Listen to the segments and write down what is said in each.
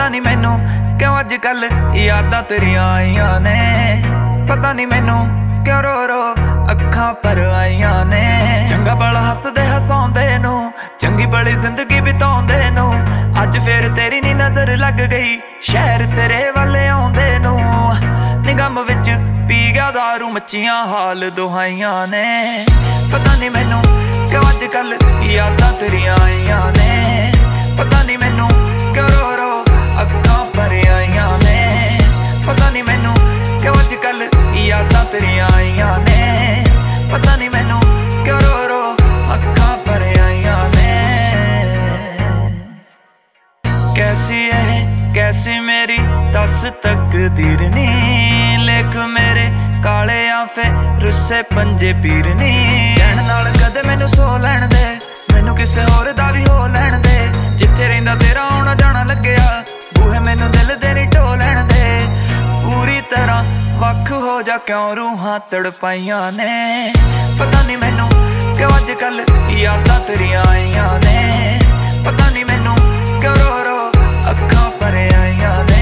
पता नहीं मैनू क्यों अजकल यादां तेरियां आईयां ने। पता नहीं मैनू क्यों रो रो अखां पर आईयां ने। चंगा भला हसदे हसाउंदे नू, चंगी भली जिंदगी बिताउंदे नू, अज फिर तेरी नी नजर लग गई शहर तेरे वाले आउंदे नू। निगम विच पी गया दारू मच्छियां हाल दुहाइयां ने। पता नहीं मैनू क्यों अजकल यादां तेरियां आईयां ने। पता नहीं मैनू क्यों रो रो अखां पर आईयां ने। पता नहीं मैनू क्यों अजकल यादां तेरियां आईयां ने। पता नहीं मैनू क्यों रो रो अखां पर आईयां ने। कैसी है कैसी मेरी दस तकदीर नी, लेख मेरे काले आफे रुस्से पंजे पीर नी। चैन नाल कदे मैनू सो लैण दे, मैनू किसे होर दा भी हो लैण दे। जिथे रहिंदा तेरा आउणा जाना लग्गिया, बूहे मैनू दिल दे नी ढो लैण दे। पूरी तरह वख हो जा क्यों रूहां तड़पाइयां ने। पता नहीं मैनू क्यों अजकल यादां तेरियां आईयां ने। पता नहीं मैनू क्यों रो रो अखां पर आईयां ने।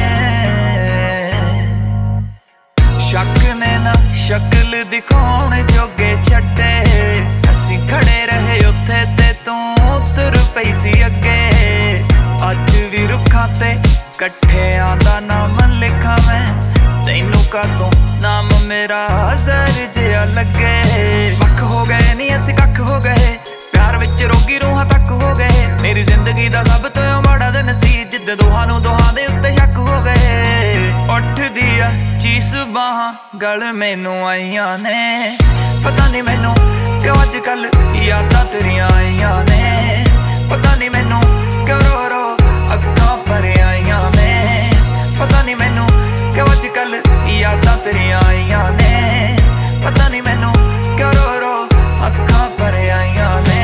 शक ने ना शक्ल दिखाउण जोगे छड्डे, असीं खड़े रहे उत्थे ते तूं तुर पई सी अगे। अज भी रुखां ते कट्ठियां दा नाम लिखा मैं, तैनू कातों नाम मेरा जहर जिहा लगे। वख हो गए नी असीं कख हो गए, प्यार विच रोगी रूहां तक हो गए। मेरी जिंदगी दा सब तो माड़ा दिन सी, जिद्द दोहां नू दोहां दे उत्ते शक हो गए। उठदी आ चीस बाहां गल मैनू आईयां ने। पता नहीं मैनू क्यों अजकल यादां तेरियां आईयां ने। पता नहीं मैनू क्यों रो रो अखां पर आईयां ने। पता नहीं मैनू क्यों अजकल यादां तेरियां आईयां ने। पता नहीं मैनू क्यों रो रो अखां पर आईयां ने।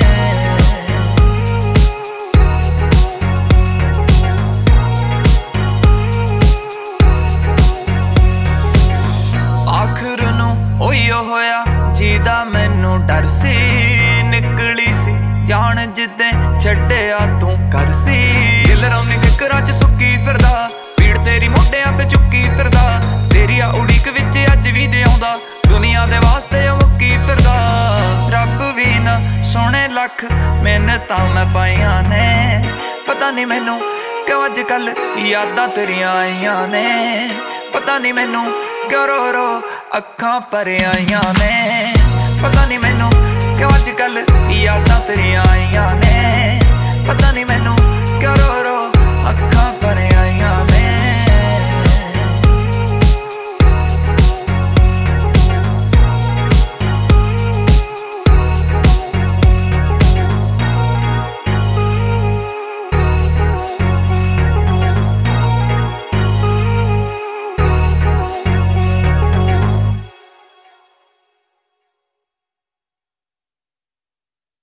आखिर नू ओहियो होया जीदा मैनू डर सी, निकली सी जान जिद्दे छड्डिया तू कर सी। दिल रौनी फिकरां च सुक्की फिरदा, पीड़ तेरी मोढियां ते चुक्की फिरदा। तेरी आ उड़ीक विच अज भी जिउंदा, दुनिया दे वास्ते मुक्की फिरदा। रब भी ना सोहणे लख मिन्नतां मैं पाईयां ने। पता नहीं मैनू क्यों अजकल यादां तेरियां आईयां ने। पता नहीं मैनू क्यों रो रो अखां पर आईयां ने। पता नहीं मैनू क्यों अजकल यादां तेरियां आईयां ने। पता नहीं मैनू